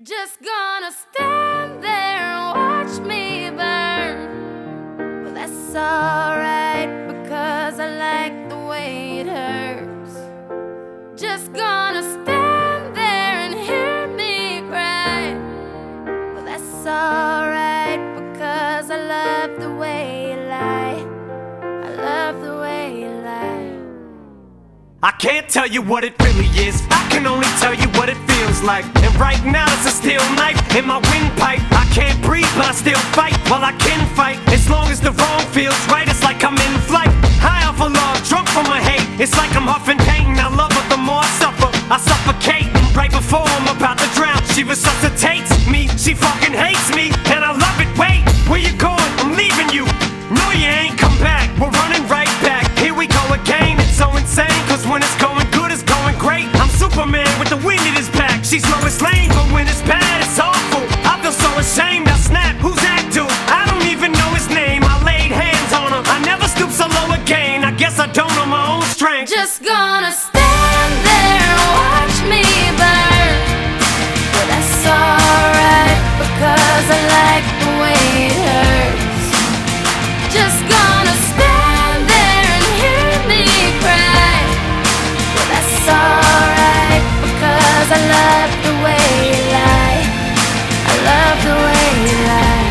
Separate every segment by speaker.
Speaker 1: Just gonna stand there and watch me burn. Well, that's alright because I like the way it hurts. Just gonna stand there and hear me cry. Well, that's alright because I love the way you lie. I love the way you lie.
Speaker 2: I can't tell you what it really is, I can only tell you what it feels like. And right now it's a steel knife in my windpipe. I can't breathe but I still fight, well I can fight. As long as the wrong feels right, it's like I'm in flight. High off of love, drunk from my hate, it's like I'm huffing pain. I love her, the more I suffer, I suffocate. Right before I'm about to drown, she resuscitates me. She fucking hates me, and I love it. Wait, where you going? I'm leaving you. No, you ain't come back, we're running right back. Here we go again, it's so insane. Cause when it's going good, it's going great. I'm Superman with the wind in his back. She's Lois Lane, but when it's bad, it's awful. I feel so ashamed, I snap, who's that dude? I don't even know his name, I laid hands on him. I never stoop so low again, I guess I don't know my own strength.
Speaker 1: Just gonna stand there and watch me burn. Well, that's alright because I like the way it hurts. Just gonna stand there and hear me cry. Well, that's alright because I love the way you lie. I love the way you lie.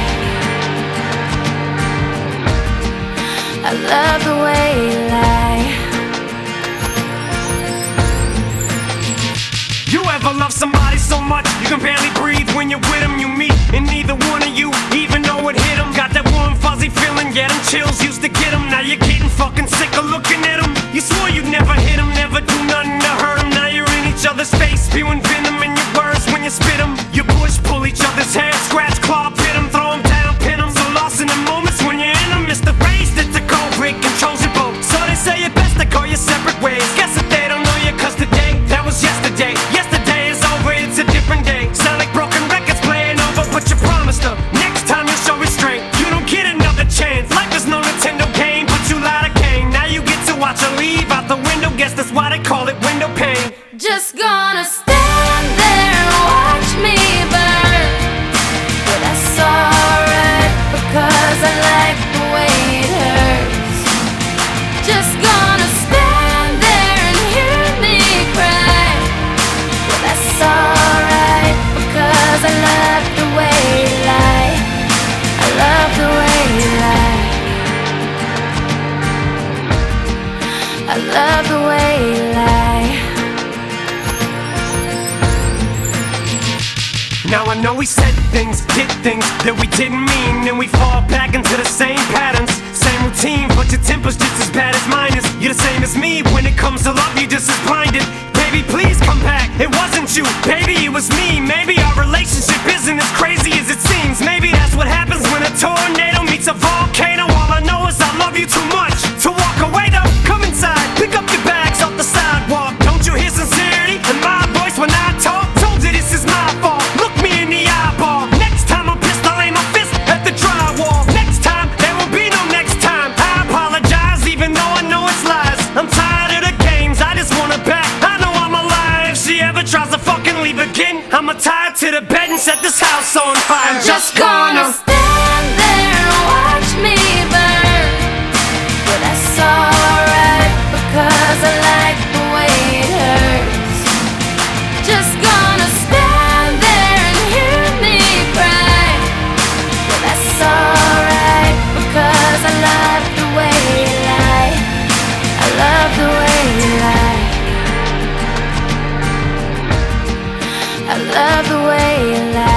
Speaker 1: I love the way you lie.
Speaker 2: You ever love somebody so much you can barely breathe when you're with them? You meet and neither one of you even know it hit them. Got that warm fuzzy feeling, yeah, them chills used to get them. Now you're getting fucking sick of looking at them. You swore you'd never hit them, never do nothing to hurt them. Now you're in each other's face, spewing venom in your words when you spit them. You push, pull each other's hair, scratch, claw, pit them, throw them down, pin them. So lost in the moments when you're in them, it's the race that's a cold break, controls your boat. So they say it best to go your separate ways. Guess that they don't know you cause today, that was yesterday. Yesterday is over, it's a different day. Sound like broken records playing over, but you promised her next time you'll show restraint. You don't get another chance, life is no Nintendo game, but you lied again. Now you get to watch her leave out the window, guess that's why they call it window pane.
Speaker 1: Just gonna stand there and watch me burn. Well, that's alright because I like the way it hurts. Just gonna stand there and hear me cry. Well, that's alright because I love the way you lie. I love the way you lie. I love the way you lie.
Speaker 2: Now I know we said things, did things that we didn't mean, and we fall back into the same patterns, same routine, but your temper's just as bad as mine is. You're the same as me, when it comes to love you're just as blinded. Baby, please come back, it wasn't you, baby, it was me. Maybe our relationship isn't as crazy as it seems. Maybe that's what happens when a tornado meets a volcano. All I know is I love you too much to walk away though. Come inside, pick up your bags off the sidewalk. Don't you hear sincerity in my voice when I talk? Told you this is my fault, look me in the eyeball. Next time I'm pissed, I'll aim my fist at the drywall. Next time, there will be no next time. I apologize even though I know it's lies. I'm tired of the games, I just want her back. I know I'm alive, if she ever tries to fucking leave again, I'ma tie her to the bed and set this house on fire. I'm
Speaker 1: just gonna stand there and watch me burn. Well, that's alright because I like the way it hurts. Just gonna stand there and hear me cry. Well, that's alright because I love the way you lie. I love the way you lie. I love the way you lie.